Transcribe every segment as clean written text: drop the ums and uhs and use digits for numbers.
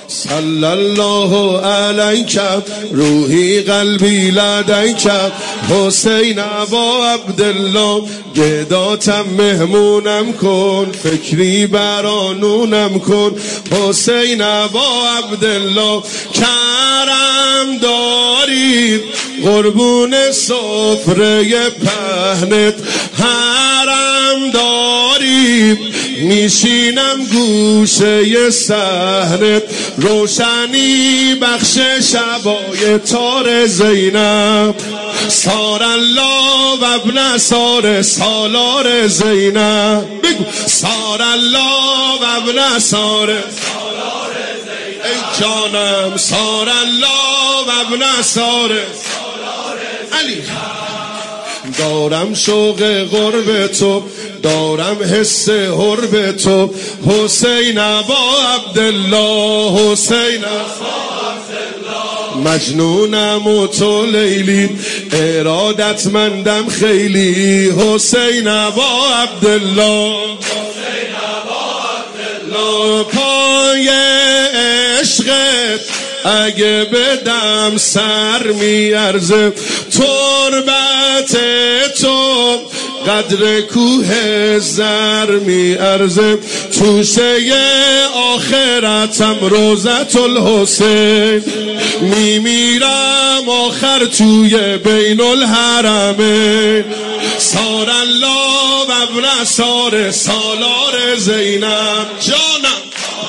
صلی الله علیک روحی قلبی لدیک حسین ابا عبدالله گداتم مهمونم کن فکری برانونم کن حسین ابا عبدالله کرم دارید قربون سفره پهنت حرم دارید میشینم گوشه صحنت روشنی بخش شبای تار زینب سار الله و ابن سار سالار زینب بگو سار الله و ابن سار سالار زینب ای جانم سار الله و ابن سار سالار علی دارم شوق قرب تو دارم حس حرب تو حسین ابا عبدالله حسین ابا عبدالله مجنونم و تو لیلی ارادتمندم خیلی حسین ابا عبدالله حسین ابا عبدالله پای عشقت اگه بدم سر میارزه تربت تو قدر کوه زر میارزه توشه آخرتم روزت الحسین میمیرم آخر توی بین الحرمین سار الله و ابن سار سالار زینب جانم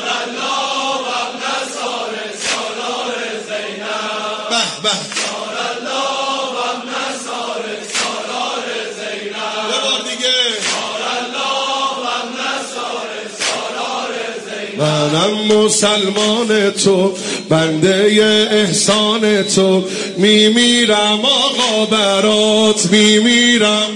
منم مسلمان تو بنده احسان تو میمیرم آقا برات میمیرم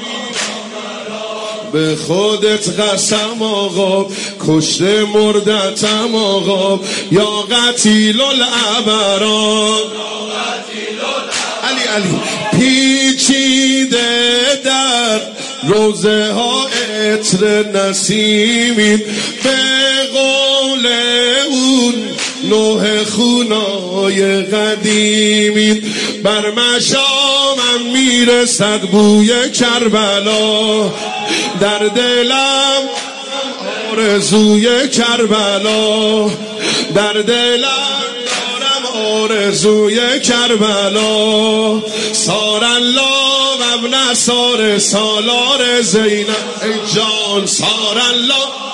به خودت قسم آقا کشته مردتم آقا یا قتیل الابرار علی علی پیچیده در روزه ها عطر نسیمین به قول اون نوح خونای قدیمین بر مشامم میرسد بوی کربلا در دلم آرزوی کربلا در دلم دارم آرزوی کربلا سار الله و ابن سار سالار زینب ای جان سار الله